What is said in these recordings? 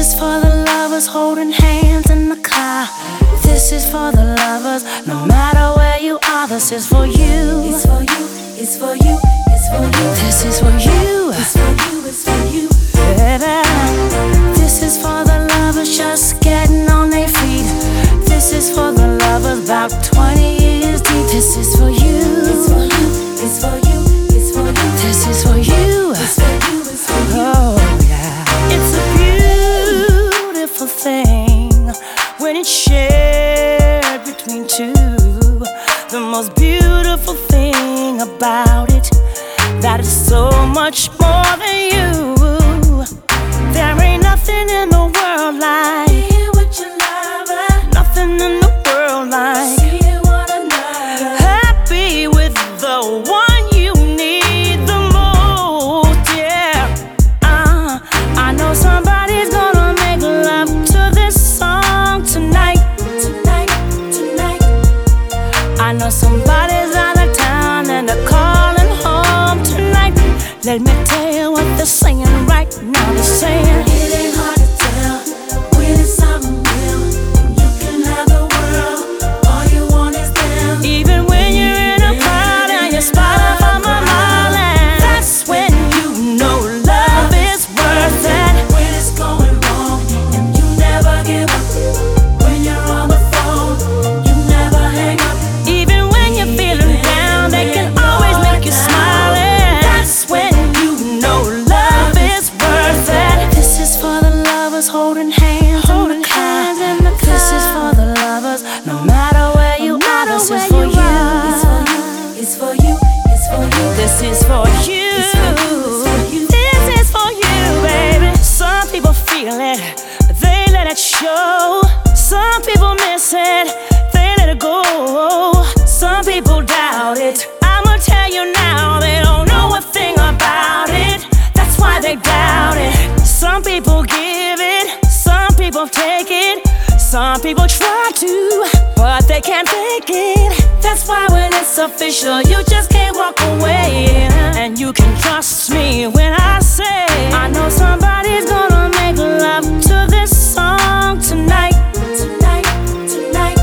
is for the lovers holding hands in the car. This is for the lovers, no matter where you are. This is for you. It's for you, it's for you, it's for you. This is for you. It's for you, it's for you. Baby, this is for the lovers just getting on their feet. This is for the lovers about 20 years deep. This is for you. It's for you, it's for you, it's for you. This is for you. It's for you, it's for you. Oh yeah. It's a beautiful thing when it's shared between two. The most beautiful thing about it, that is so much more than you. There ain't nothing in the world like Being with your lover, nothing in the world like seeing one another. happy with the one you need the most. Yeah, I know somebody's gonna make love to this song tonight. Tonight, tonight. I know somebody's out of town and they're calling home tonight. Let me tell you what they're saying right now. They're saying It ain't hard to tell when it's something real. And you can have the world, all you want is them. even when you're in a crowd and you're spotted from a mile, and that's when you know love is worth it. When it's going wrong, and you never give up. When you're on the phone, you never hang up. Even when you're feeling down, they can always make you smile, and that's when you know love is worth it. This is for the lovers holding hands in the car. This is for the lovers, no matter where you are. This is for you. It's for you, it's for you. This is for you. It's for you, it's for you. This is for you, baby. Some people feel it, they let it show. Some people miss it, they let it go. Some people doubt it. I'ma tell you now, they don't know a thing about it. That's why they doubt it. Some people give it, some people take it. Some people try to, but they can't take it. That's why when it's official, you just can't walk away. And you can trust me when I say I know somebody's gonna make love to this song tonight. Tonight, tonight.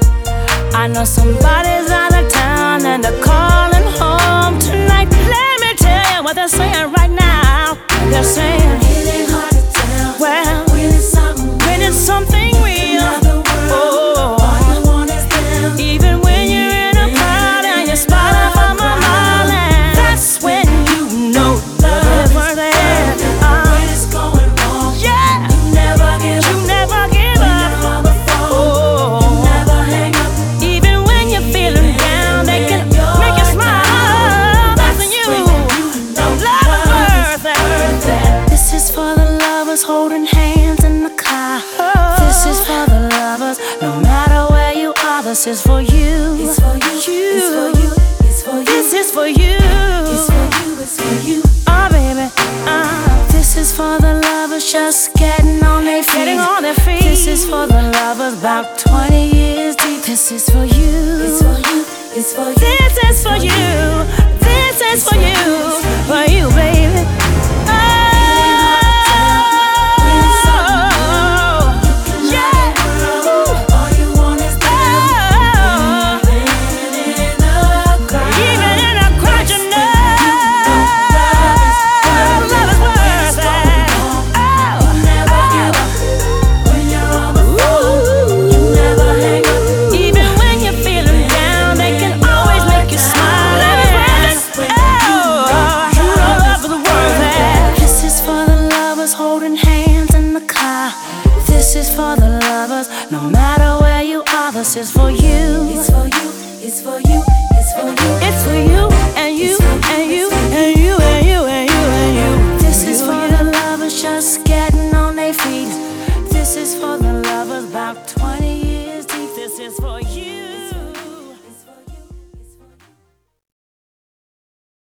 I know somebody's out of town and they're calling home tonight. Let me tell you what they're saying right now. They're saying, It ain't hard to tell well, when it's something real. when it's something real, Have the world, all you want is them. even when you're in a crowd and you're spotted from a mile, and that's when you know love is worth it. When it's going wrong, Yeah, you never give you up. never give When up. you're on the phone, you never hang up. Even when you're feeling down, they can make you smile. That's when you know love is worth it. This is for the lovers holding hands in the car. This is for the lovers, no matter where you are. This is for you. It's for you, it's for you, it's for you. This is for you. It's for you, it's for you. Oh baby, this is for the lovers just getting on their feet. Getting on their feet. This is for the lovers about 20 years deep. This is for you. It's for you, it's for you. This is for you. This is for you. For you, baby. Oh, yeah. All you want is Oh, living in a crowd. even in a crowd, you know love is worth it. Oh, Never give up. When you're on the phone, you never hang up. even when you're feeling down, they can always make you smile. Love is worth it. Oh, true love is worth it. This is for the lovers holding hands in the car. This is for the lovers, no matter where you are. This is for you. It's for you, it's for you, it's for you. It's for you and you and you and you.